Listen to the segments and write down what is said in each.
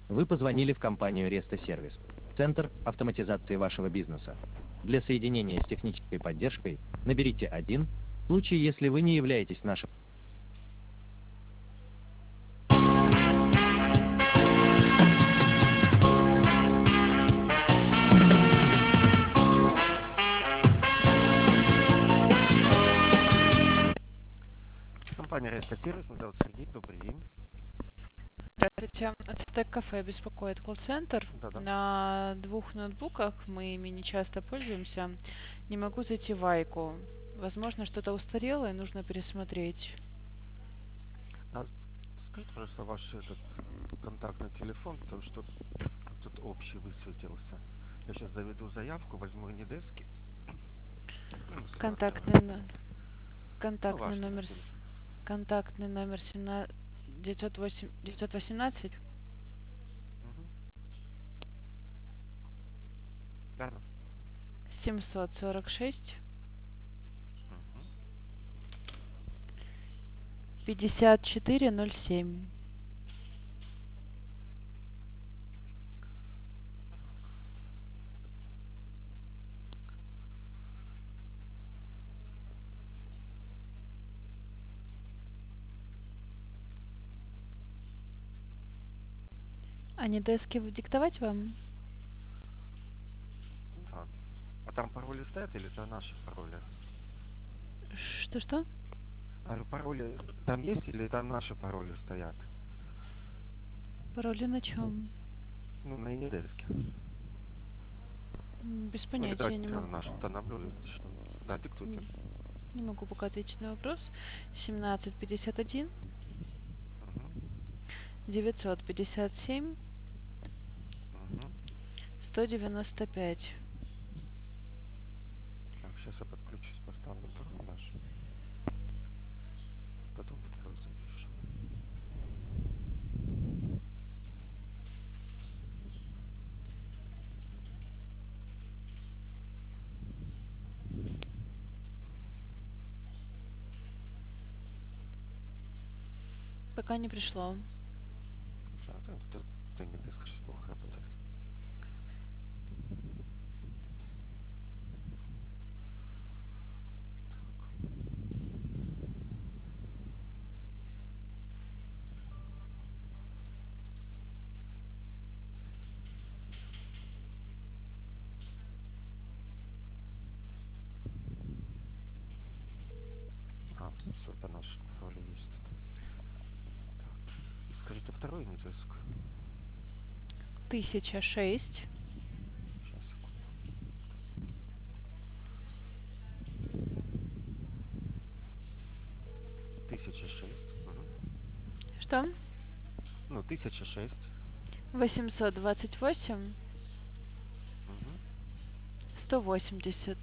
Вы позвонили в компанию Resto Сервис, центр автоматизации вашего бизнеса. Для соединения с технической поддержкой наберите 1. В случае, если вы не являетесь нашим... Компания Реста Сервис, меня зовут Сергей, добрый день. Здравствуйте. Ацтек Кафе беспокоит колл-центр. Да-да. На двух ноутбуках мы ими не часто пользуемся. Не могу зайти в Айку. Возможно, что-то устарело и нужно пересмотреть. А скажите, пожалуйста, ваш этот контактный телефон, потому что тут общий высветился. Я сейчас заведу заявку, возьму Нидески, ну, с карты Контактный, вашей. Ну, контактный ваш номер номер, телефона. контактный номер 17 908 918 Угу. Да-да. 746 Угу. 5407. А не дески диктовать вам? Да. А там пароли стоят или это наши пароли? Что-что? А пароли там есть или там наши пароли стоят? Пароли на чем? Ну, на Нидеске. Без Ну, или понятия, давайте не тогда могу. наш установлю, что... Да, диктуйте. Не могу пока ответить на вопрос. 1751 Угу. 957 Угу. 195. Так, сейчас я подключусь, поставлю пароль наш. Потом вопрос запишу. Пока не пришло. Да, это не диск сейчас плохо работает. А, все, это наш пароль есть тут. Так, и скажите второй не диск. 1006 Сейчас, секунду. 1006. Угу. Что? Ну, 1006. 828 Угу. 180.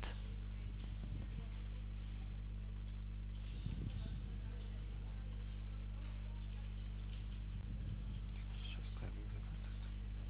Сейчас проверим этот.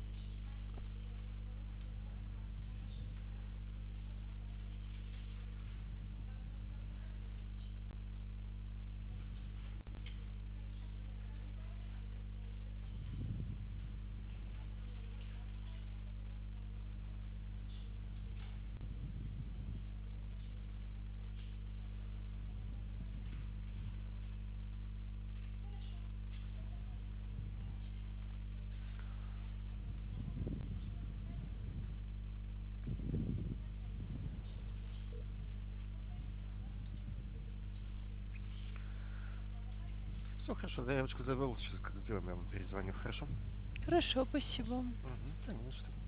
Все, хорошо, заявочку завел. Сейчас как сделаем, я вам перезвоню, хорошо? Хорошо, спасибо. Угу, конечно.